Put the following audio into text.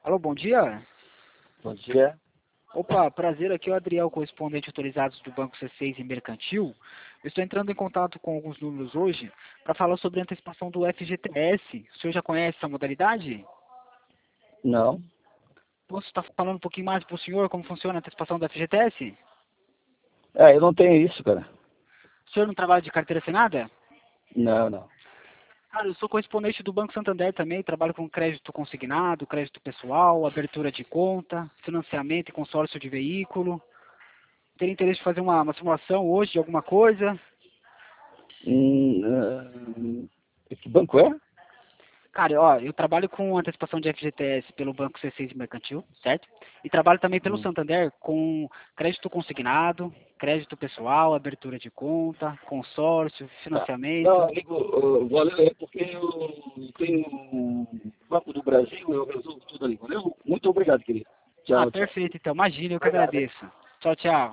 Alô, bom dia. Bom dia. Opa, prazer, aqui é o Adriel, correspondente autorizado do Banco C6 em Mercantil. Eu estou entrando em contato com alguns números hoje para falar sobre a antecipação do FGTS. O senhor já conhece essa modalidade? Não. Posso estar falando um pouquinho mais para o senhor como funciona a antecipação do FGTS? Eu não tenho isso, cara. O senhor não trabalha de carteira assinada? Não. Cara, eu sou correspondente do Banco Santander também, trabalho com crédito consignado, crédito pessoal, abertura de conta, financiamento e consórcio de veículo. Teria interesse de fazer uma simulação hoje de alguma coisa? Que banco é? Cara, ó, eu trabalho com antecipação de FGTS pelo Banco C6 Mercantil, certo? E trabalho também pelo Hum. Santander com crédito consignado, crédito pessoal, abertura de conta, consórcio, Tá. Não, financiamento. amigo, valeu, é porque eu tenho o Banco do Brasil, eu resolvo tudo ali, valeu? Muito obrigado, querido. Ah, Tchau. perfeito, então. Imagina, eu que Obrigado, hein? agradeço. Tchau, tchau.